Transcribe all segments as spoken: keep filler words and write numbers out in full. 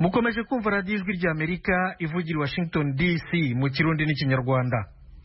mukomeje kumva radiyo ijwi ry'Amerika ivugira i Washington D C mu Kirundi n'Ikinyarwanda.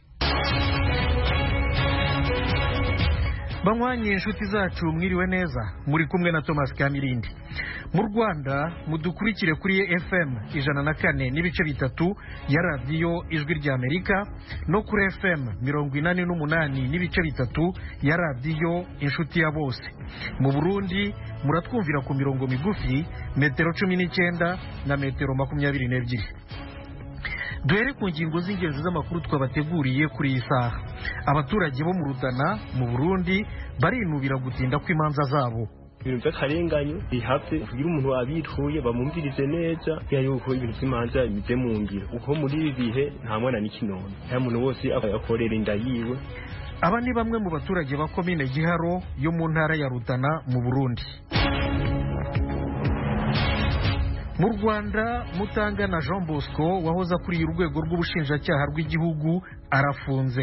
Banywanyi inshuti zacu mwiriwe neza, muri kumwe na Thomas Kamirindi. Mu Rwanda mudukurikire kuri F M ijana na kane n'ibice bitatu ya radiyo ijwi ry'Amerika no kuri F M mirongo inani n'umunani n'ibice bitatu ya radiyo inshuti ya bose. Mu Burundi muratwumvira ku mirongo migufi metero cumi n'icyenda na metero makumyabiri n'ebyiri. Duhere ku ngingo z'ingenzi z'amakuru twabateguriye kuri iyi saha. Abaturage bo mu Rutana mu Burundi barinubira gutinda kw'imanza zabo. Ibintu by'akarenganyo bihavye kugira umuntu abithuye bamumvirize neza ya yuko ibintu by'imanza bize mu ngiro uko muri ibi bihe nta mwana n'ikinono nta muntu wose akorera inda yiwe. Aba ni bamwe mu baturage ba komine Giharo yo mu ntara ya Rutana mu Burundi. Mu Rwanda Mutangana Jean Bosco wahoze akuriye urwego rw'ubushinjacyaha rw'igihugu arafunze.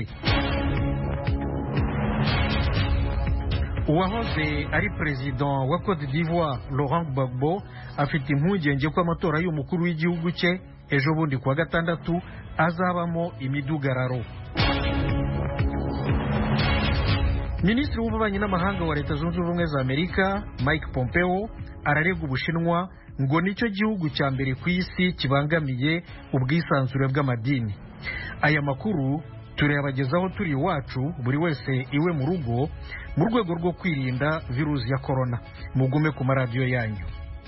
Uwahoze ari president wa Côte d'Ivoire Laurent Gbagbo afite impungenge ko amatora y'umukuru w'igihugu cye ejo bundi kuwa gatandatu azabamo imidugararo. Minisitiri w'ububanyi n'amahanga wa Leta Zunze Ubumwe za Amerika Mike Pompeo ararega Ubushinwa ngo nicyo gihugu cya mbere ku isi kibangamiye ubwisanzure bw'amadini. Aya makuru turayabagezaho turi iwacu buri wese iwe mu rugo mu rwego rwo kwirinda virusi ya corona. Mugume ku maradiyo yanyu.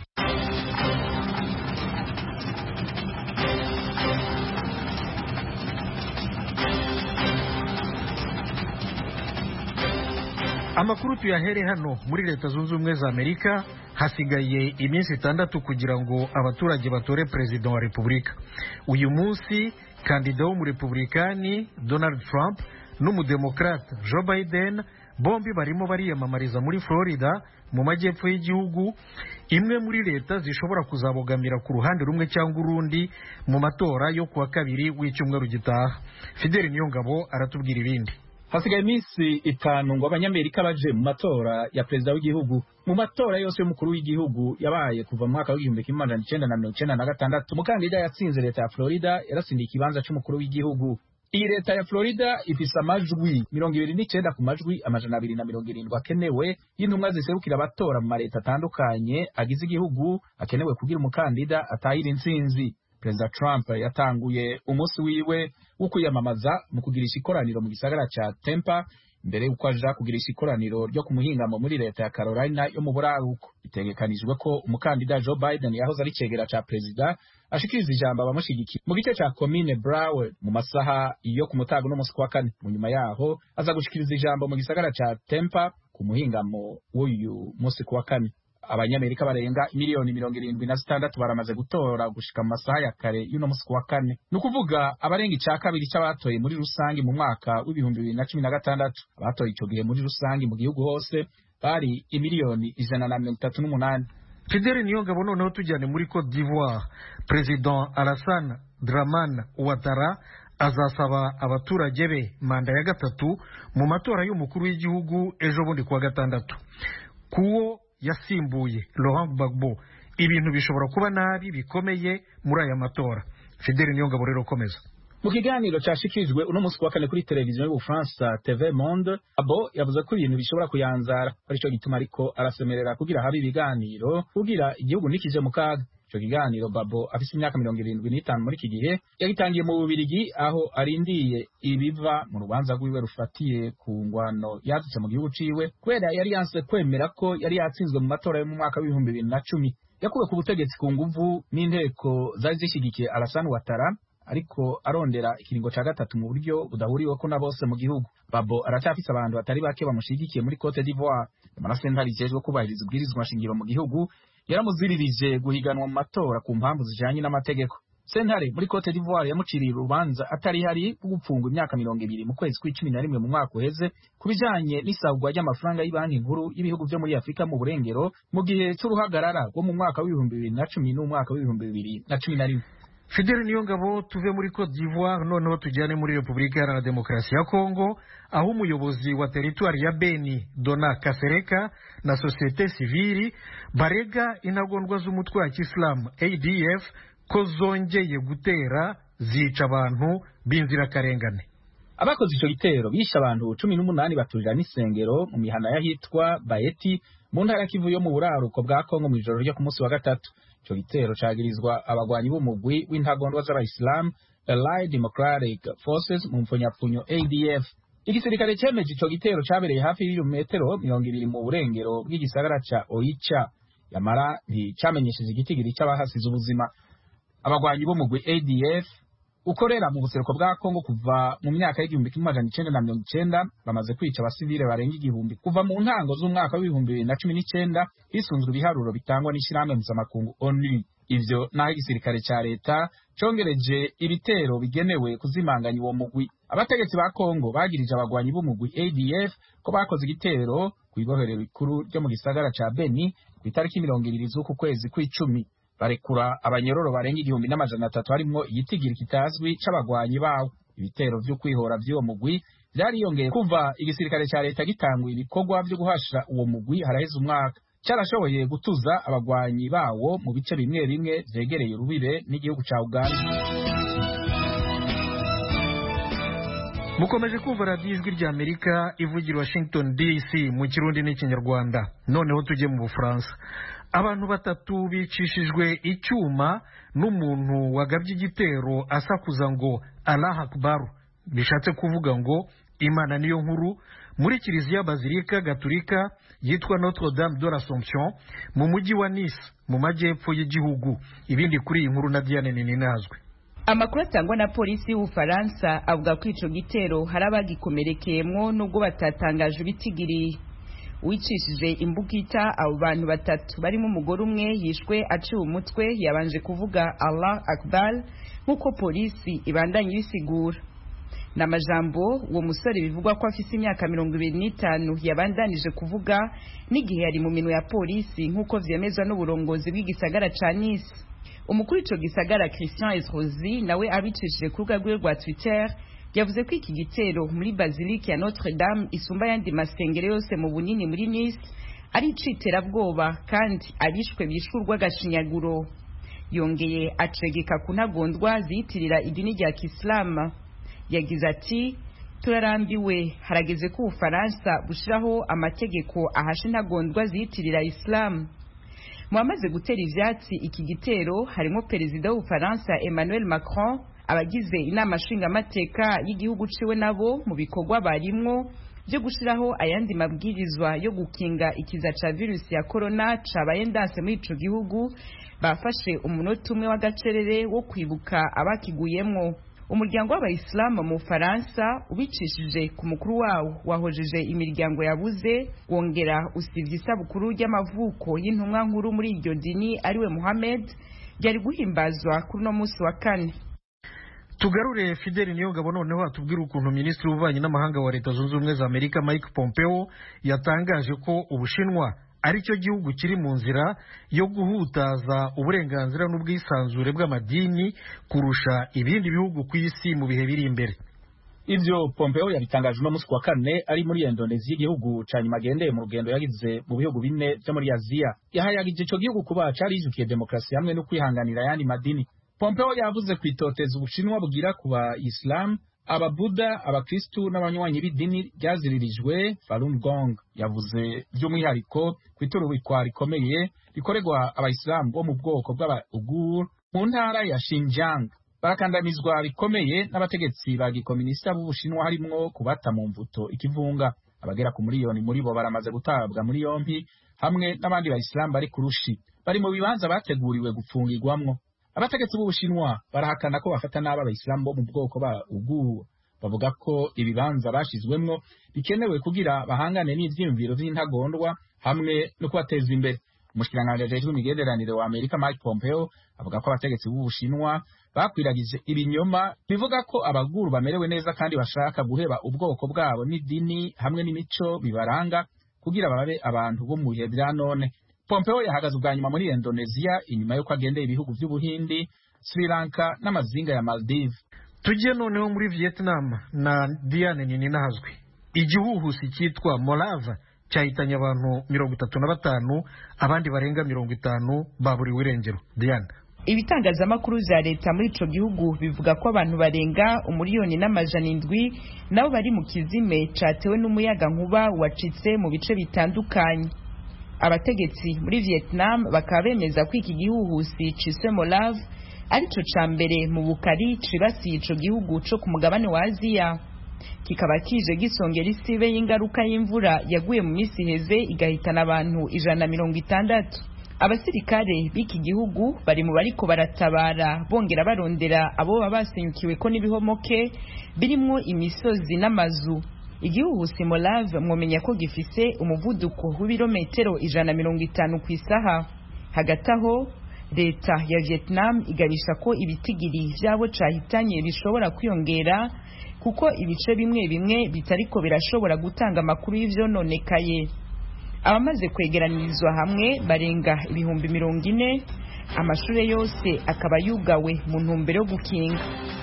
Amakuru tuyahere hano muri Leta Zunze Ubumwe za Amerika. Hasigaye iminsi itandatu kugira ngo abaturage batore perezida wa Repubulika. Uyu munsi kandida w'umurepublikani Donald Trump n'umudemokrate Joe Biden bombi barimo bariyamamariza muri Florida mu majyepfo y'igihugu, imwe muri leta zishobora kuzabogamira ku ruhande rumwe cyangwa urundi mu matora yo kuwa kabiri w'icyumweru gitaha. Fidel Niyongabo aratubwira ibindi. Hasigaye iminsi itanu ngo abanyamerika baje mu matora ya perezida w'igihugu. Mu matora yose y'umukuru w'igihugu yabaye kuva mu mwaka w'igihumbi kimwe magana cyenda na mirongo icyenda na gatandatu, umukandida yatsinze leta ya Florida yarasindiye ikibanza cy'umukuru w'igihugu. Iyi leta ya Florida ifise amajwi mirongo ibiri n'icyenda ku majwi amajana abiri na mirongo irindwi akenewe y'intumwa ziserukira abatora mu mareta atandukanye agize igihugu akenewe kugira umukandida atahira intsinzi. Perezida Trump yatanguye umunsi wiwe wo kwiyamamaza mu kugirisha ikoraniro mu gisagara ca Tampa mbere yuko aja kugirisha ikoraniro ryo kumuhingamo muri leta ya Carolina yo mu buraruko. Bitegekanijwe ko umukandida Joe Biden yahoze ari cegera ca perezida ashikiriza ijambo abamushigikiye mu gice ca Commune Broward mu masaha yo ku mutago no musi kwa kane. Mu nyuma yaho aza gushikiriza ijambo mu gisagara ca Tampa ku muhingamo w'uyu musi kwa kane. Abanyamerika barenga miliyoni mirongo irindwi na zitandatu baramaze gutora gushika mu masaha ya kare y'uno musi wa kane. Ni ukuvuga abarenga icya kabiri cy'abatoye muri rusange mu mwaka w'ibihumbi bibiri na cumi na gatandatu. Abatoye icyo gihe muri rusange mu gihugu hose bari imiliyoni ijana na mirongo itatu n'umunani. Fidel Niyongabo noneho tujyane muri Côte d'Ivoire. President Alassane Dramane Ouattara azasaba abaturage be manda ya gatatu mu matora y'umukuru w'igihugu ejo bundi kuwa gatandatu. Kuwo yasimbuye Laurent Gbagbo ibintu bishobora kuba nabi bikomeye muri aya matora. Fidel Niyongabo rero komeza. Mu kiganiro cyashikirijwe uno munsi wa kane kuri televiziyo y'Ubufaransa T V Monde, abo yavuze ko ibintu bishobora kuyanzara arico gituma ariko arasemerera kugira habe ibiganiro kugira igihugu nikije mu kaga. Ico kiganiro Babo afise imyaka mirongo irindwi n'itanu muri iki gihe yagitangiye mu Bubirigi aho arindiye ibiva mu rubanza rwiwe rufatiye ku ngwano yadutse mu gihugu ciwe kubera yari yanse kwemera ko yari yatsinzwe mu matora yo mu mwaka w'ibihumbi bibiri na cumi. Yakuwe ku butegetsi ku nguvu n'inteko zari zishigikiye Alassane Ouattara ariko arondera ikiringo ca gatatu mu buryo budahuriweko na bose mu gihugu. Babo aracyafise abantu batari bake bamushigikiye muri Côte d'Ivoire. Amarasentari ijejwe kubahiriza ubwirizwa nshingiro mu gihugu yaramuziririje guhiganwa mu matora ku mpamvu zijanye n'amategeko. Sentare muri Côte d'Ivoire yamuciriye urubanza atari hari gupfungwa imyaka mirongo ibiri mu kwezi kw'icumi na rimwe mu mwaka uheze kubijanye n'isabwa ry'amafaranga y'Ibanki Nkuru y'ibihugu byo muri Afrika mu burengero mu gihe c'uruhagarara rwo mu mwaka w'ibihumbi bibiri na cumi n'umwaka w'ibihumbi bibiri na cumi na rimwe. Fidel Niyongabo, tuve muri Cote d'Ivoire noneho tujyane muri Repubulika Iharanira Demokarasi ya Kongo, aho umuyobozi wa teritwari ya Beni Dona Kasereka na sosiyete sivili barega intagondwa z'umutwe wa Kisilamu A D F ko zongeye gutera zica abantu b'inzirakarengane. Abakoze ico gitero bishe abantu cumi n'umunani baturira n'isengero mu mihana y'ahitwa Bayeti mu ntara ya Kivu yo mu buraruko bwa Kongo mu ijoro ryo ku munsi wa gatatu. Ico gitero cagirizwa abagwanyi b'umugwi w'intagondwa z'abayisilamu Allied Democratic Forces mu mfunyapfunyo A D F. Igisirikare cemeje ico gitero cabereye hafi y'ibirometero mirongo ibiri mu burengero bw'igisagara ca Oicha, yamara nticamenyesheje igitigiri c'abahasize ubuzima. Abagwanyi b'umugwi A D F ukorera mu buseruko bwa Kongo kuva mu myaka y'igihumbi kimwe amajana icenda na mirongo icenda bamaze kwica abasivile barenga igihumbi kuva mu ntango z'umwaka w'ibihumbi bibiri na cumi n'icenda hisunzwe ibiharuro bitangwa n'ishirahamwe mpuzamakungu O N U. Ivyo naho igisirikare ca leta congereje ibitero bigenewe kuzimanganya uwo mugwi. Abategetsi ba Kongo bagirije abagwanyi b'umugwi A D F ko bakoze igitero kw'ibohero rikuru ryo mu gisagara ca Beni ku itariki mirongo ibiri z'uku kwezi kw'icumi. Barekura abanyororo barenga igihumbi n'amajana atatu harimwo igitigiri kitazwi c'abagwanyi bawo. Ibitero vyo kwihora vy'uwo mugwi vyariyongeye kuva igisirikare ca leta gitangwa ibikorwa vyo guhasha uwo mugwi haraheze umwaka. Carashoboye gutuza abagwanyi bawo mu bice bimwe bimwe vyegereye urubibe n'igihugu ca Uganda. Mukomeje kumva radiyo ijwi rya Amerika ivugira Washington D C mu Kirundi n'Ikinyarwanda. Noneho tujye mu Bufaransa. Abantu batatu bicishijwe icyuma n'umuntu wagabye igitero asakuza ngo Allah Akbar, bishatse kuvuga ngo Imana niyo nkuru, muri kiliziya Bazilika Gatolika yitwa Notre Dame de l'Assomption mu mujyi wa Nice mu majyepfo y'igihugu. Ibindi kuri iyi nkuru na Diane Nininazwe. Amakuru atangwa na polisi y'Ubufaransa avuga ko ico gitero hari abagikomerekeyemwo nubwo batatangaje ibitigiri. Wicishije imbugita abo bantu batatu barimo umugore umwe yishwe aciwe umutwe yabanje kuvuga Allah Akbar nkuko polisi ibandanye ibisigura. Namajambo uwo musore bivugwa ko afise imyaka mirongo ibiri n'itanu yabandanije kuvuga n'igihe yari mu minwe ya polisi nkuko vyemezwa n'uburongozi bw'igisagara ca Nice. Umukuru ico gisagara Christian Estrosi nawe abicishije ku rubuga rwe rwa Twitter yavuze ko iki gitero muri Basilique ya Notre Dame isumba yandi masengero yose mu bunini muri Nice ari iciterabwoba kandi abishwe bishurwa gashinyaguro. Yongeye acegeka kunagondwa ziyitirira idini rya Kisilamu. Yagize ati turarambiwe, harageze ko Ufaransa bushiraho amategeko ahasha intagondwa ziyitirira Islam. Muamaze gutera ivyatsi iki gitero harimo perezida w'Ufaransa Emmanuel Macron, abagize inama nshingamateka y'igihugu ciwe nabo mu bikorwa barimwo byo gushiraho ayandi mabwirizwa yo gukinga ikiza ca virusi ya corona cabaye ndanse muri ico gihugu. Bafashe umunota umwe w'agacerere wo kwibuka abakiguyemwo. Umuryango w'Abayisilamu mu Faransa ubicishije ku mukuru wawo wahojeje imiryango yabuze, wongera usivye isabukuru y'amavuko y'intumwa nkuru muri iryo dini ariwe Mohammed yari guhimbazwa kuri no musi wa kane. Tugarure Fidel Niyongabo noneho atubwira ukuntu Minisitiri w'Ububanyi n'Amahanga wa Leta Zunze Ubumwe za Amerika Mike Pompeo yatangaje ko Ubushinwa ari cyo gihugu kiri mu nzira yo guhutaza uburenganzira n'ubwisanzure bw'amadini kurusha ibindi bihugu ku isi mu bihe biri imbere. Ivyo Pompeo yabitangaje no musi wa kane ari muri Indonesia, igihugu ca nyuma agendeye mu rugendo yagize mu bihugu bine vyo muri Aziya. Yahayagije ico gihugu kuba carijukiye demokrasi hamwe no kwihanganira yandi madini. Pompeo yavuze kwitoteza Ubushinwa bugira kuba Islam, Ababuda, Abakristu n'abanywanyi b'idini ryaziririjwe Falun Gong. Yavuze by'umwihariko kwiturubikwa rikomeye rikoregwa Abayisilamu bo mu bwoko bw'Aba-Uighur mu ntara ya Xinjiang. Barakandamizwa rikomeye n'abategetsi ba gikomunista b'Ubushinwa harimwo kubata mu mvuto ikivunga. Abagera ku miliyoni muri bo baramaze gutabwa muri yompi hamwe n'abandi Bayisilamu bari kurushi bari mu bibanza bateguriwe gufungirwamwo. Abategetsi b'Ubushinwa barahakana ko bafata n'aba Abayisilamu bo mu bwoko ba Uighur. Bavuga ko ibibanza bashizwemwo bikenewe kugira bahangane n'ivyiyumviro vy'intagondwa hamwe no kubateza imbere. Umushikiranganje ajejwe imigenderanire wa Amerika Mike Pompeo avuga ko abategetsi b'Ubushinwa bakwiragije ibinyoma bivuga ko abaguru bamerewe neza kandi bashaka guheba ubwoko bwabo n'idini hamwe n'imico bibaranga kugira babe abantu bo mu bihe bya none. Pompeo yahagaze ubwa nyuma muri Indonesia inyuma yo kwagendeye ibihugu by'Ubuhindi, Sri Lanka n'amazinga ya Maldives. Tujye noneho muri Vietnam na Diane Nininahazwe. Igihuhusi cyitwa Molave cyahitanye abantu mirongo itatu na batanu, abandi barenga mirongo itanu baburiwe irengero. Diane. Ibitangazamakuru za leta muri ico gihugu bivuga ko abantu barenga umuriyoni n'amajana indwi nabo bari mu kizime catewe n'umuyaga nkuba wacitse mu bice bitandukanye. Abategetsi muri Vietnam bakaba bemeza ko iki gihuhusi ciswe Molave arico ca mbere mu bukari cibasiye ico gihugu co ku mugabane wa Aziya. Kikaba kije gisongera isibe y'ingaruka y'imvura yaguye mu misi heze igahitana abantu ijana na mirongo itandatu. Abasirikare b'iki gihugu bari mu bariko baratabara bongera barondera abo babasenyukiwe ko n'ibihomoke birimwo imisozi n'amazu. Igihuhusi Molave mwomenya ko gifise umuvuduko w'ibirometero ijana na mirongo itanu ku isaha. Hagati aho leta ya Vietnam igabisha ko ibitigiri vyabo cahitanye bishobora kwiyongera kuko ibice bimwe bimwe bitariko birashobora gutanga amakuru y'ivyononekaye. Abamaze kwegeranirizwa hamwe barenga ibihumbi mirongo ine, amashure yose akaba yugawe mu ntumbero yo gukinga.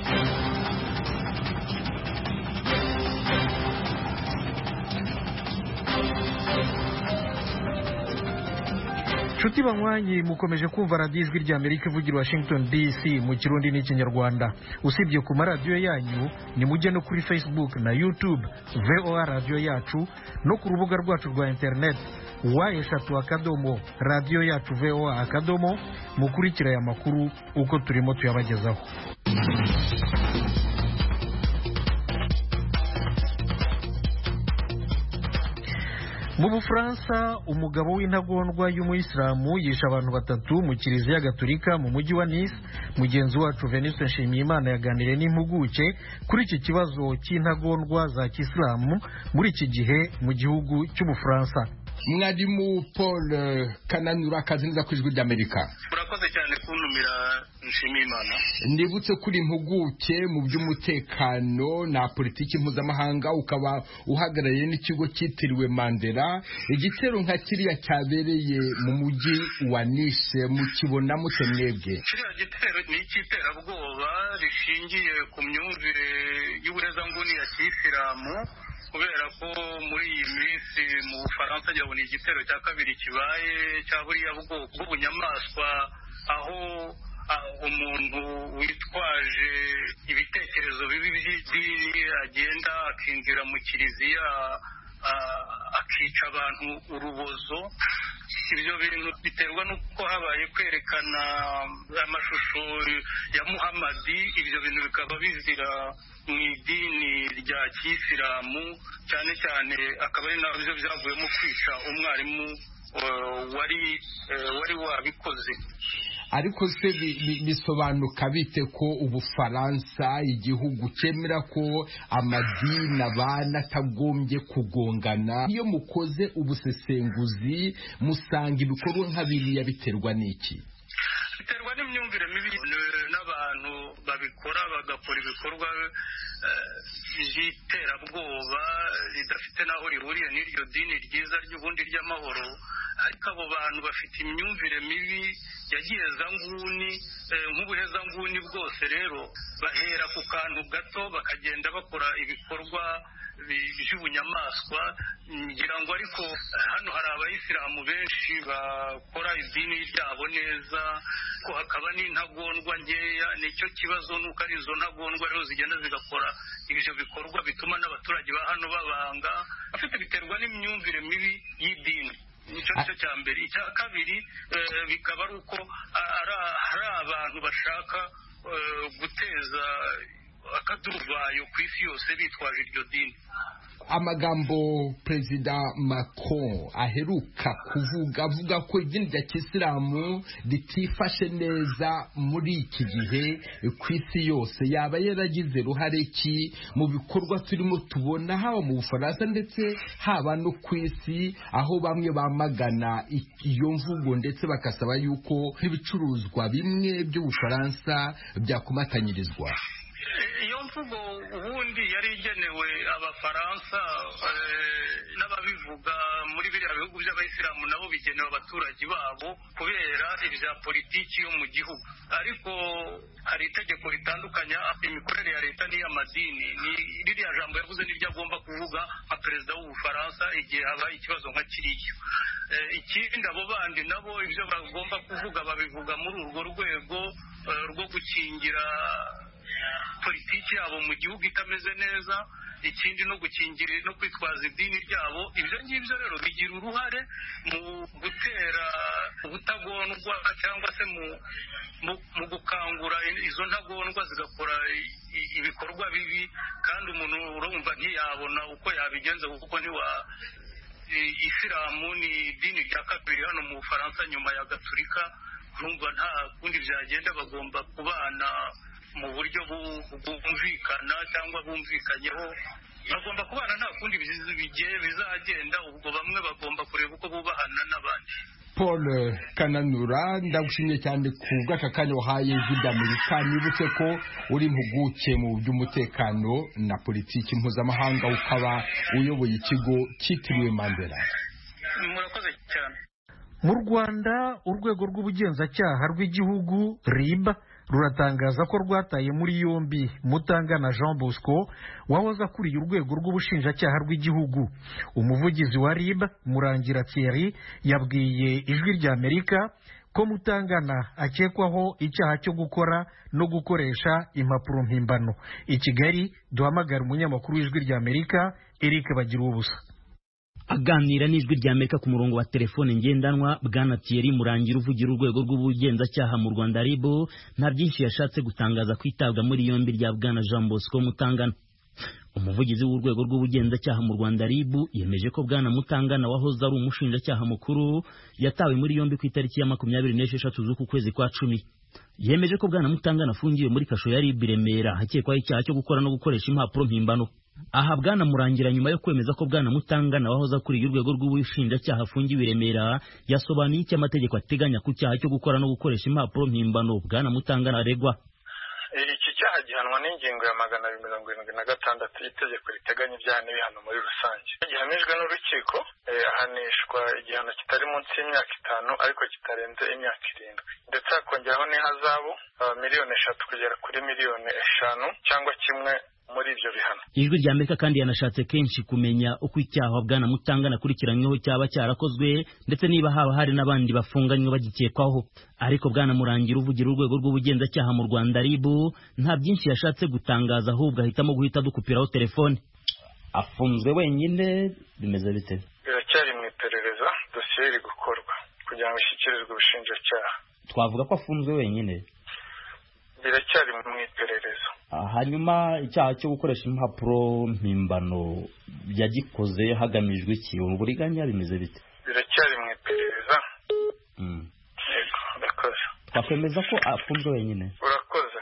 Nshuti banywanyi mukomeje kumva radiyo ijwi rya Amerika ivugira Washington D C mu Kirundi n'Ikinyarwanda. Usibye ku maradiyo yanyu ni mujye no kuri Facebook na YouTube V O A radio yacu no ku rubuga rwacu rwa internet wa eshatu akadomo radio yacu V O A akadomo mukurikira aya makuru uko turimo tuyabagezaho. Mu Bufaransa umugabo w'intagondwa y'umuyisilamu yisha abantu batatu mu Kiliziya Gatolika mu mujyi wa Nice. Mugenzi wacu Venuste Nshimiyimana yaganiriye n'impuguke kuri iki kibazo cy'intagondwa za Kisilamu muri iki gihe mu gihugu cy'Ubufaransa. Mwarimu Paul Kananura akazi neza ku ijwi ry'Amerika. Urakoze cyane kuntumira Nshimiyimana. Ndibutse kuri impuguke mu by'umutekano na politiki mpuzamahanga ukaba uhagarariye n'ikigo cyitiriwe Mandela. Igitero nka kiriya cyabereye mu mujyi wa Nice mukibona mute mwebwe? Kiriya gitero ni icy'iterabwoba rishingiye ku myumvire y'uburezanguni ya Kisilamu, kubera ko muri iyi minsi mu Bufaransa yabona igitero cya kabiri kibaye cya buriya bwoko bw'ubunyamaswa, aho umuntu witwaje ibitekerezo bibi by'idini agenda akinjira mu Kiliziya akica abantu urubozo. Ibyo bintu biterwa n'uko habaye kwerekana amashusho ya Muhammadi. Ibyo bintu bikaba bizira mu idini rya Kisilamu, cyane cyane akaba ari nabyo byavuyemo kwica umwarimu wari wari wabikoze. Ariko se bisobanuka bite ko Ubufaransa igihugu cyemera ko amadini abana atagombye kugongana? Iyo mukoze ubusesenguzi musanga ibikorwa nka biriya biterwa n'iki? Biterwa n'imyumvire mibi n'abantu babikora, bagakora ibikorwa by'iterabwoba ridafite naho rihuriye n'iryo dini ryiza ry'ubundi ry'amahoro. Ariko abo bantu bafite imyumvire mibi yagiye zanguni, nk'ubuhezanguni bwose. Rero bahera ku kantu gato bakagenda bakora ibikorwa by'ubunyamaswa. Ngira ngo ariko hano hari abayisilamu benshi bakora idini ryabo neza, ko hakaba n'intagondwa nkeya. Nicyo kibazo, nuko ari izo ntagondwa rero zigenda zigakora ibyo bikorwa bituma n'abaturage ba hano babanga. Afite biterwa n'imyumvire mibi y'idini. Nicyo cyo cya mbere. Icya kabiri bikaba ari uko hari abantu bashaka guteza akaduruvayo ku isi yose bitwaje iryo dini. Amagambo Perezida Macron aheruka kuvuga avuga ko idini rya Kisilamu ritifashe neza muri iki gihe ku isi yose, yaba yaragize ruhare ki mu bikorwa turimo tubona haba mu Bufaransa ndetse haba no ku isi, aho bamwe bamagana iyo mvugo ndetse bakasaba yuko ibicuruzwa bimwe by'Ubufaransa byakumatanyirizwa? iyo mvugo ubundi yari igenewe abafaransa n'ababivuga muri biriya bihugu by'abayisilamu nabo bigenewe abaturage babo kubera ibya politiki yo mu gihugu, ariko hari itegeko ritandukanya imikorere ya leta n'iy'amadini. Ni ririya jambo yavuze n'iryo agomba kuvuga nka perezida w'ubufaransa igihe habaye ikibazo nka kiriya. Ikindi abo bandi nabo ibyo bagomba kuvuga babivuga muri urwo rwego rwo gukingira politiki yabo mu gihugu itameze neza, ikindi no gukingira no kwitwaza idini ryabo. Ibyo ngibyo rero bigira uruhare mu gutera ubutagondwa cyangwa se mu gukangura izo ntagondwa zigakora ibikorwa bibi, kandi umuntu urumva ntiyabona uko yabigenza kuko ntiwa Isilamu ni idini rya kabiri hano mu Bufaransa nyuma ya Gatolika. Urumva nta kundi byagenda, bagomba kubana mu buryo bumvikana cyangwa bumvikanyeho, bagomba kubana nta kundi bigiye bizagenda. Ubwo bamwe bagomba kureba uko bubahana n'abandi. Paul Kananura, ndagushimye cyane ku bw'aka kanya wahaye Ijwi Amerika. Nibutse ko uri impuguke mu by'umutekano na politiki mpuzamahanga, ukaba uyoboye ikigo cyitiriwe Mandela. Murakoze cyane. Mu Rwanda urwego rw'ubugenzacyaha rw'igihugu R I B ruratangaza ko rwataye muri yombi Mutangana Jean Bosco wahoze akuriye urwego rw'ubushinjacyaha rw'igihugu. Umuvugizi wa R I B Murangira Thierry yabwiye Ijwi rya Amerika ko Mutangana akekwaho icyaha cyo gukora no gukoresha impapuro mpimbano. I Kigali duhamagara umunyamakuru w'Ijwi rya Amerika Eric Bagiruwubusa. Aganira n'Ijwi rya Amerika ku murongo wa telefone ngendanwa, Bwana Thierry Murangira uvugira urwego rw'ubugenzacyaha mu Rwanda R I B nta byinshi yashatse gutangaza kwitabwa muri yombi rya Bwana Jean Bosco Mutangana. Umuvugizi w'urwego rw'ubugenzacyaha mu Rwanda R I B yemeje ko Bwana Mutangana wahoze ari umushinjacyaha mukuru yatawe muri yombi ku itariki ya makumyabiri n'esheshatu z'uku kwezi kwa cumi. Yemeje ko Bwana Mutangana afungiwe muri kasho ya R I B Remera hakekwaho icyaha cyo gukora no gukoresha impapuro mpimbano. Aha Bwana Murangira nyuma yo kwemeza ko Bwana Mutangana wahoze akuriye urwego rw'ubushinjacyaha afungiwe i Remera yasobanuye icyo amategeko ateganya ku cyaha cyo gukora no gukoresha impapuro mpimbano Bwana Mutangana aregwa. Iki cyaha gihanwa n'ingingo ya magana abiri mirongo irindwi na gatandatu y'itegeko riteganya ibyaha n'ibihano muri rusange. Gihanijwe n'urukiko ahanishwa igihano kitari munsi y'imyaka itanu ariko kitarenze imyaka irindwi, ndetse hakongeraho n'ihazabu miliyoni eshatu kugera kuri miliyoni eshanu cyangwa kimwe muri ibyo bihano. Ijwi rya Amerika kandi yanashatse kenshi kumenya uko icyaha Bwana Mutangana akurikiranyweho cyaba cyarakozwe ndetse niba haba hari n'abandi bafunganywe bagikekwaho, ariko Bwana Murangira uvugira urwego rw'ubugenzacyaha mu Rwanda R I B nta byinshi yashatse gutangaza, ahubwo ahitamo guhita dukupiraho telefone. Afunzwe wenyine bimeze bite? Biracyari mu iperereza, dosiye iri gukorwa kugira ngo ishyikirizwe ubushinjacyaha. Twavuga ko afunzwe wenyine? Biracyari mu iperereza. Hanyuma icyaha cyo gukoresha impapuro mpimbano yagikoze hagamijwe iki? Uburiganya bimeze bite? Biracyari mu iperereza. Mm. Yego, urakoze. Twakwemeza ko afunzwe wenyine? Urakoze.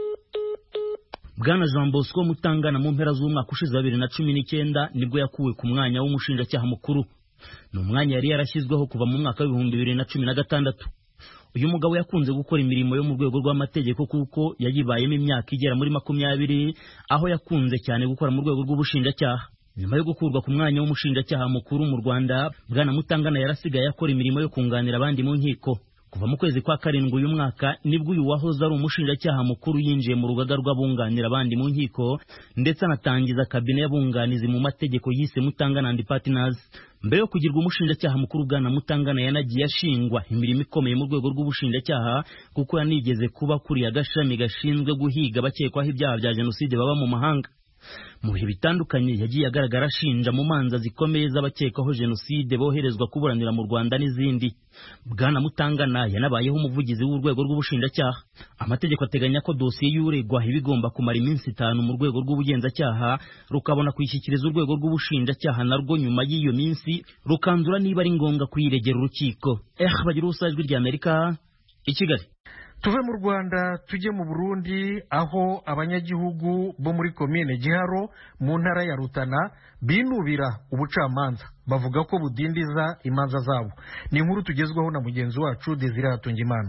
Bwana Jean Bosco Mutangana mu mpera z'umwaka ushize wa bibiri na cumi n'icyenda nibwo yakuwe ku mwanya w'umushinjacyaha mukuru. Ni umwanya yari yarashyizweho kuva mu mwaka w'ibihumbi bibiri na cumi na gatandatu. Uyu mugabo yakunze gukora imirimo yo mu rwego rw'amategeko kuko yayibayemo imyaka igera muri makumyabiri, aho yakunze cyane gukora mu rwego rw'ubushinjacyaha. Nyuma yo gukurwa ku mwanya w'umushinjacyaha mukuru mu Rwanda, Bwana Mutangana yarasigaye akora imirimo yo kunganira abandi mu nkiko. Kuva mu kwezi kwa karindwi uyu mwaka nibwo uyu wahoze ari umushinjacyaha mukuru yinjiye mu rugaga rw'abunganira abandi mu nkiko, ndetse anatangiza kabine y'abunganizi mu mategeko yise Mutangana and Partners. Mbere yo kugirwa umushinjacyaha mukuru, Bwana Mutangana yanagiye ashingwa imirimo ikomeye mu rwego rw'ubushinjacyaha kuko yanigeze kuba kuriye agashami gashinzwe guhiga abakekwaho ibyaha bya jenoside baba mu mahanga. Mu bihe bitandukanye yagiye agaragara ashinja mu manza zikomeye z'abakekwaho jenoside boherezwa kuburanira mu Rwanda n'izindi. Bwana Mutangana yanabayeho umuvugizi w'urwego rw'ubushinjacyaha. Amategeko ateganya ko dosiye y'uregwa ibigomba kumara iminsi itanu mu rwego rw'ubugenzacyaha, rukabona kuyishyikiriza urwego rw'ubushinjacyaha narwo nyuma y'iyo minsi rukanzura niba ari ngombwa kuyiregera urukiko. Eh Bagiruwubusa, Ijwi rya Amerika, i Kigali. Tuve mu Rwanda tujye mu Burundi, aho abanyagihugu bo muri komine Giharo mu ntara ya Rutana binubira ubucamanza, bavuga ko budindiza imanza zabo. Ni inkuru tugezweho na mugenzi wacu Desire Hatungimana.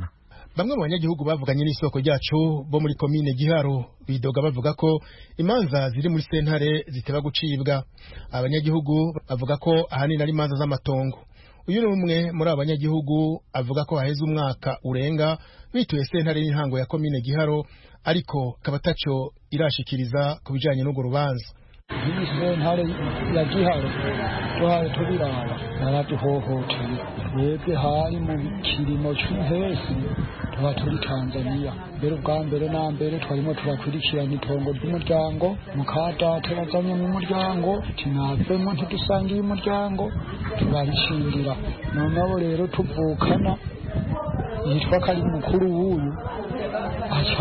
Bamwe mu banyagihugu bavuganye n'isoko ryacu bo muri komine Giharo bidoga bavuga ko imanza ziri muri sentare ziteba gucibwa. Abanyagihugu bavuga ko ahanini ari imanza z'amatongo. Uyu ni umwe muri abanyagihugu avuga ko haheze umwaka urenga bituye sentare y'intango ya komine Giharo ariko kabataco irashikiriza kubijanye n'ugo rubanza. Iyi sentare ya Giharo twaye tubiraba naraduhohoteye twebwe hari mu kirimo cy'uhesi tuba turi Tanzania mbere ubwa mbere na mbere twarimo turakurikirana itongo ry'umuryango mukadate bazanye mu muryango tinavemo ntidusangiye umuryango turarishindira noneho rero tuvukana yitwa kari mukuru w'uyu aca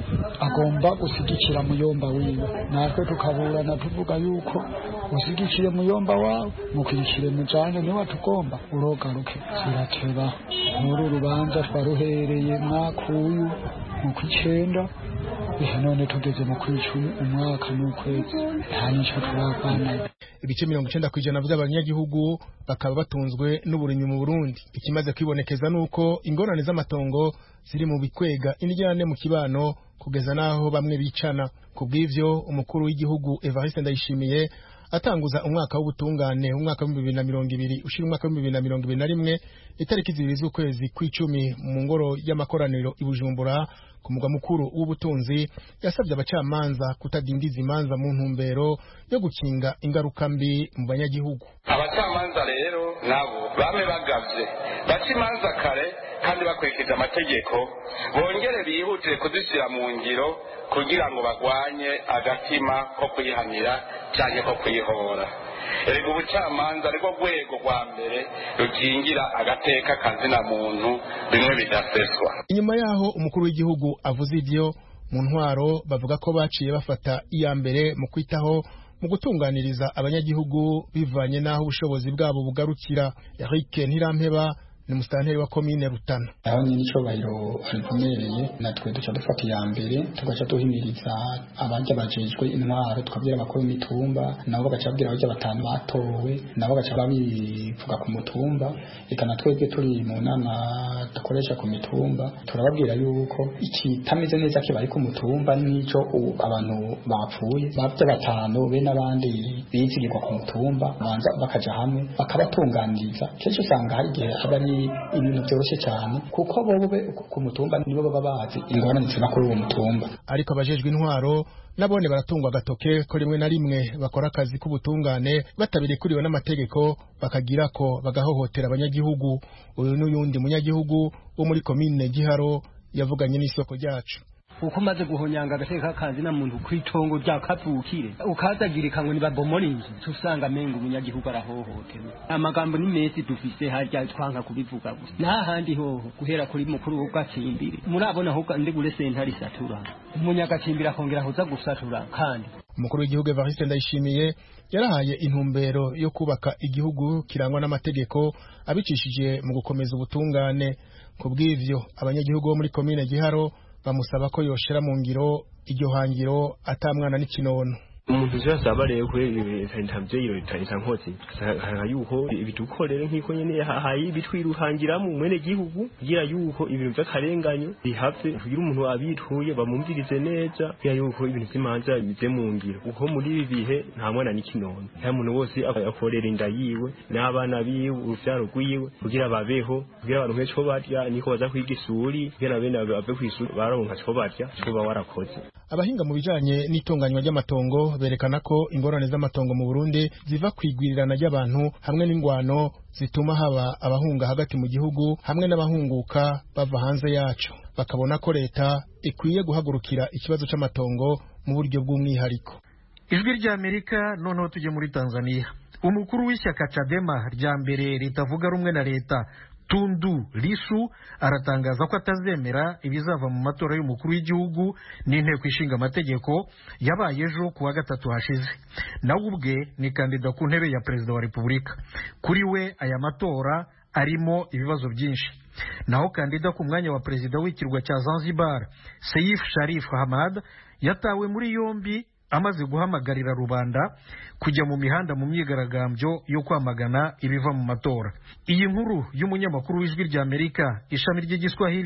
agomba gusigikira muyomba wiwe natwe tukaburana tuvuga yuko usigikiye muyomba wawe mukirikire mujane niwe tugomba urogaruke zirateba muri urubanza twaruhereye mwakuyu mu kwicenda ihe none tugeze mu kwicumi umwaka n'ukwezi nta nico turagana. Ibice mirongo icenda kw'ijana by'abanyagihugu bakaba batunzwe n'uburimyi mu Burundi. Ikimaze kwibonekeza nuko ingorane z'amatongo ziri mu bikwega indyane mu kibano kugeza naho bamwe bicana. Kubw'ivyo umukuru w'igihugu Evariste Ndayishimiye atanguza umwaka w'ubutungane umwaka wa bibiri na mirongo ibiri ushira umwaka wa bibiri na mirongo ibiri na rimwe itariki zibiri z'ukwezi kw'icumi mu ngoro y'amakoraniro i Bujumbura ku mugwa mukuru w'ubutunzi yasabye abacamanza kutadindiza imanza mu ntumbero yo gukinga ingaruka mbi mu banyagihugu. Abacamanza rero nabo bame bagavye baca imanza kare kandi bakurikije amategeko bongere bihutire kuzishyira mu ngiro kugira ngo bagwanye agatima ko kuyihanira cyane ko kuyihora. Erega ubucamanza ariko rwego rwa mbere rukingira agateka kazina muntu bimwe bidaseswa. Inyuma yaho umukuru w'igihugu avuze ivyo mu ntwaro bavuga ko baciye bafata iya mbere mu kwitaho mu gutunganiriza abanyagihugu bivanye naho ubushobozi bwabo bugarukira. Eric Ntirampeba ni musitanteri wa komine Rutana. Aho nyine ico bayiro aripomereye natwe duca dufata ya mbere tugaca duhimiriza abajya bajejwe intwaro tukabwira abakuru imitumba nabo bagaca babwira abajya batanu batowe nabo bagaca babivuga ku mutumba eka natwebwe turi mu nama dukoresha ku mitumba turababwira yuko iki tameze neza kibaye ku mutumba nico abantu bapfuye bavye batanu be nabandi bizigirwa ku mutumba banza bakaja hamwe bakabatunganiriza kenshi usanga hari gihe abari ibintu byoroshye cyane kuko bobo ku mutumba nibo baba bazi ingorane zina kuri uwo mutumba. Ariko abajejwe intwaro nabone baratungwa gatoke ko rimwe na rimwe bakora akazi k'ubutungane batabirikuriwe n'amategeko bakagira ko bagahohotera abanyagihugu. Uyu n'uyundi munyagihugu wo muri komine Giharo yavuganye n'isoko ryacu. Uko maze guhonyanga agateka kazi na muntu kwitongo rya kavukire ukazagirika ngo nibabomora inzu tusanga menga umunyagihugu arahohotewe. Amagambo ni mezi dufise harya twanka kubivuga gusa nta handi hoho guhera kuri mukuru w'ugacimbire murabona ho ndi gure sentari satura umunyagacimbira akongera hoza gusatura kandi umukuru w'igihugu Evariste Ndayishimiye yarahaye intumbero yo kubaka igihugu kirangwa n'amategeko abicishije mu gukomeza ubutungane. Kubw'ivyo abanyagihugu bo muri komine Giharo bamusaba ko yoshira mu ngiro iryo hangiro atamwana n'ikinono. Umuntu cyasaba rero kuri intambwe yiro itanisa nkotsi yuko ibidukorere nkiko nyene hayi bitwiruhangira mu mwene gihugu gira yuko ibintu by'akarenganyo bihave kugira umuntu abituye bamumvirize neza ya yuko ibintu by'imanza bize mu ngiro uko muri ibi bihe nta mwana n'ikinono nta muntu wose akorera inda yiwe n'abana biwe uruvyaro rwiwe kugira babeho kugira abantu nk'eco barya niko baza kwiga isuri kugira bene bave kwisuri baronka cyo barya cyo ba warakoze. Abahinga mu bijanye n'itunganywa ry'amatongo berekana ko ingorane z'amatongo mu Burundi ziva kwigwirirana ry'abantu hamwe n'ingwano zituma haba abahunga hagati mu gihugu hamwe n'abahunguka bava hanze yacu. Bakabona ko leta ikwiye guhagurukira ikibazo c'amatongo mu buryo bw'umwihariko. Ijwi rya Amerika noneho tujye muri Tanzania. Umukuru w'ishyaka Chadema rya mbere ritavuga rumwe na leta Tundu Lissu aratangaza ko atazemera ibizava mu matora y'umukuru w'igihugu n'inteko ishinga amategeko yabaye ejo kuwa gatatu hashize. Nawe ubwe ni kandida ku ntebe ya perezida wa Repubulika. Kuri we aya matora arimo ibibazo byinshi. Naho kandida ku mwanya wa perezida w'ikirwa cya Zanzibar Seif Sharif Hamad yatawe muri yombi amaze guhamagarira rubanda kujya mu mihanda mu myigaragambyo yo kwamagana ibiva mu matora. Iyi nkuru y'umunyamakuru w'ijwi rya Amerika ishami ry'igiswahili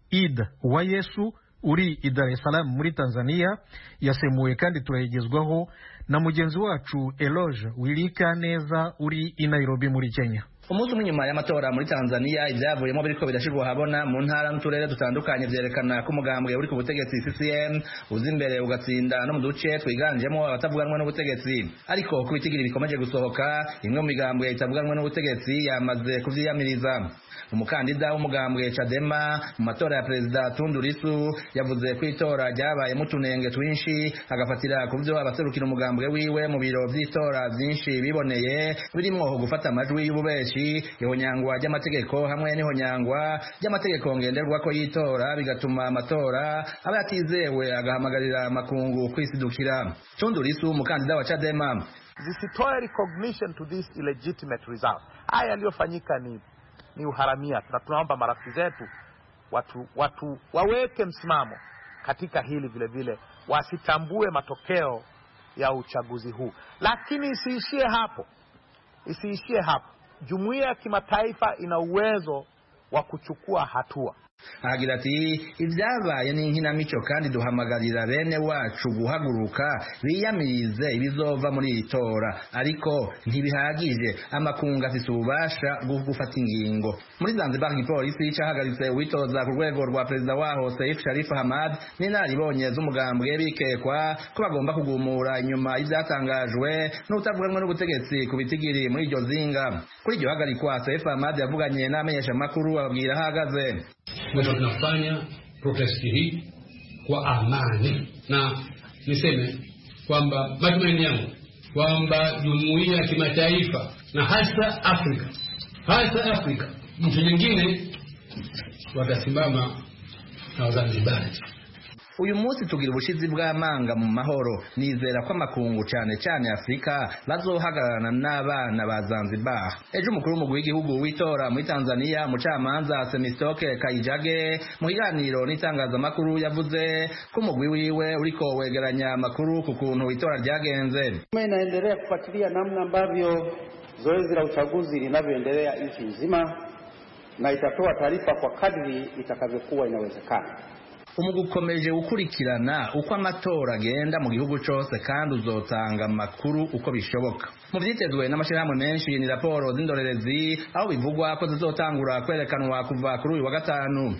Id Uwayesu uri i Dar es Salaam muri Tanzania yasemuwe kandi turayigezwaho na mugenzi wacu Eloge Wilikaneza uri i Nairobi muri Kenya. Umunsi umwe nyuma y'amatora muri Tanzania ibyavuyemo biriko birashirwa habona mu ntara n'uturere dutandukanye vyerekana ko umugambwe uri ku butegetsi C C M uzi imbere ugatsinda no mu duce twiganjemo abatavuganwa n'ubutegetsi, ariko ku bitigiri bikomeje gusohoka imwe mu migambwe itavuganwa n'ubutegetsi yamaze kuvyiyamiriza. Umukandida w'umugambwe Chadema mu matora ya Perezida Tundu Lissu yavuze ko itora ryabaye mutunenge twinshi, agafatira ku byo abaserukira umugambwe wiwe mu biro vy'itora vyinshi biboneye birimo gufata amajwi y'ububeshi, ihonyangwa ry'amategeko hamwe n'ihonyangwa ry'amategeko ngenderwako y'itora, bigatuma amatora aba yatizewe, agahamagarira amakungu kwisidukira. Tundu Lissu umukandida wa Chadema: zisitoe recognition to this illegitimate result. Haya yaliyofanyika ni ni uharamia. Tunaomba marafiki zetu watu watu waweke msimamo katika hili, vile vile wasitambue matokeo ya uchaguzi huu, lakini isiishie hapo, isiishie hapo. Jumuiya ya kimataifa ina uwezo wa kuchukua hatua. Agira ati ibyabaye ni inkinamico kandi duhamagarira bene wacu guhaguruka biyamirize ibizova muri itora, ariko ntibihagije, amakungu afite ububasha bwo gufata ingingo. Muri Zanzibar igipolisi cyahagaritse uwitoza ku rwego rwa perezida waho Seif Sharif Hamad n'inaribonye z'umugambwe bikekwa ko bagomba kugumura inyuma y'ibyatangajwe n'utavuganwa n'ubutegetsi ku bitigiri muri iryo zinga. Kuri iryo hagarikwa Seif Hamad yavuganye n'amenyesha makuru ababwira ahagaze: Mwisho tunafanya protesti hii kwa amani, na niseme kwamba matumaini yangu kwamba jumuiya ya kimataifa na hasa Afrika hasa Afrika nchi nyingine watasimama na Wazanzibari. Uyu munsi tugira ubushizi bw'amanga mu mahoro, nizera ko amakungu cyane cyane Afrika bazohagararana n'abana ba Zanzibar. Ejo umukuru w'umugwi w'igihugu w'itora muri Tanzania umucamanza Semistoke Kaijage mu higaniro n'itangazamakuru yavuze ko umugwi wiwe uriko wegeranya amakuru ku kuntu itora ryagenze. Inaendelea kufuatilia namna ambavyo zoezi la uchaguzi linavyoendelea nchi nzima na itatoa taarifa kwa kadri itakavyokuwa inawezekana. Umugwi ukomeje gukurikirana uko amatora agenda mu gihugu cyose kandi uzotanga amakuru uko bishoboka. Mu byitezwe n'amashirahamwe menshi ni raporo z'indorerezi aho bivugwa ko zizotangura kwerekanwa kuva kuri uyu wa gatanu.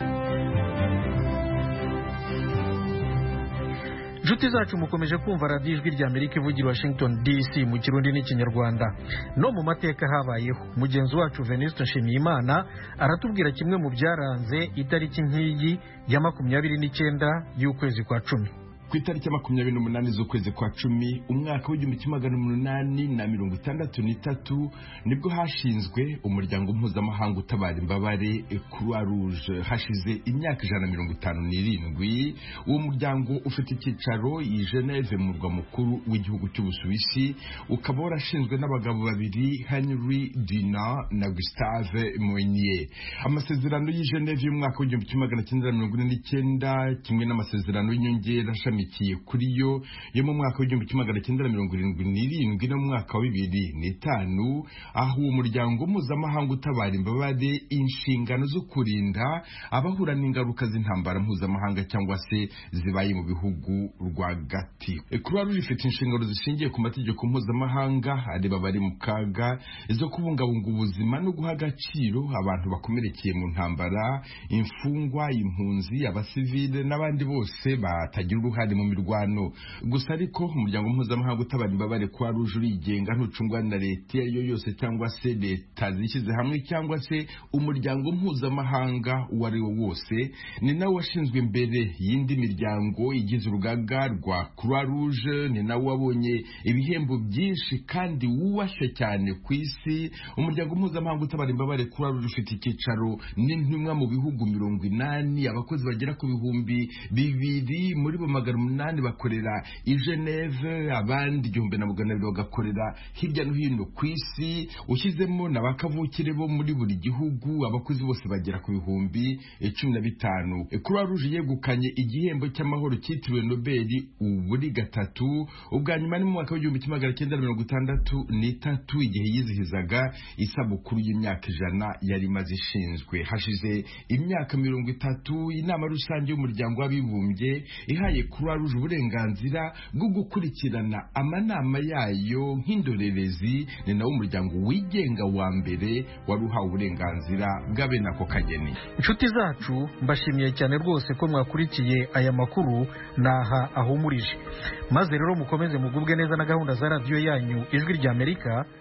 Juti zacu mukomeje kumva Radio Ijwi ry'Amerika ivugira Washington D C mu Kirundi n'Ikinyarwanda. No mu mateka habayeho, mugenzi wacu Venuste Nshimiyimana aratubwira kimwe mu byaranze itariki nk'iyi ya makumyabiri n'icyenda y'ukwezi kwa cumi. Ku itariki makumyabiri n'umunani z'ukwezi kwa cumi umwaka w'igihumbi kimwe magana umunani na mirongo itandatu n'itatu nibwo hashinzwe umuryango mpuzamahanga utabara imbabare Croix Rouge. Hashize imyaka ijana na mirongo itanu n'irindwi uwo muryango ufite icyicaro i Geneve mu murwa mukuru w'igihugu cy'Ubusuwisi, ukaba warashinzwe n'abagabo babiri Henry Dunant na Gustave Mounier. Amasezerano y'i Geneve y'umwaka w'igihumbi kimwe magana cyenda mirongo ine n'icyenda kimwe n'amasezerano y'inyongera mikiye kuri yo yo mu mwaka w'igihumbi kimwe magana cyenda mirongo irindwi n'irindwi no mu mwaka wa bibiri n'itanu, aho uwo muryango mpuzamahanga utabara imbabare inshingano zo kurinda abahura n'ingaruka z'intambara mpuzamahanga cyangwa se zibaye mu bihugu rwagati. Croix Rouge ifite inshingano zishingiye ku mategeko mpuzamahanga areba bari mu kaga, izo kubungabunga ubuzima no guha agaciro abantu bakomerekeye mu ntambara, imfungwa, impunzi, abasivile n'abandi bose batagira uruhare mu mirwano. Gusa ariko umuryango mpuzamahanga utabara imbabare Croix Rouge urigenga, ntucungwa na leta iyo yose cyangwa se leta zishyize hamwe cyangwa se umuryango mpuzamahanga uwo ari wo wose. Ni nawe washinzwe imbere y'indi miryango igize urugaga rwa Croix Rouge, ni nawe wabonye ibihembo byinshi kandi wubashye cyane ku isi. Umuryango mpuzamahanga utabara imbabare Croix Rouge ufite icyicaro n'intumwa mu bihugu mirongo inani, abakozi bagera ku bihumbi bibiri muri bo magana umunani bakorera i Geneve, abandi igihumbi na magana abiri bagakorera hirya no hino ku isi, ushyizemo na bakavukire bo muri buri gihugu, abakozi bose bagera ku bihumbi cumi na bitanu. Croix Rouge yegukanye igihembo cy'amahoro cyitiriwe Nobel uburi gatatu, ubwa nyuma ni mu mwaka w'igihumbi kimwe magana cyenda mirongo itandatu n'itatu, igihe yizihizaga isabukuru y'imyaka ijana yari imaze ishinzwe. Hashize imyaka mirongo itatu inama rusange y'umuryango w'abibumbye ihaye Croix Rouge uburenganzira bwo gukurikirana amanama yayo nk'indorerezi, ni nawo umuryango wigenga wa mbere wari uhawe uburenganzira bwa bene ako kageni. Inshuti zacu, mbashimiye cyane rwose ko mwakurikiye aya makuru naha ahumurije, maze rero mukomeze mugubwe neza na gahunda za radiyo yanyu Ijwi ry'Amerika.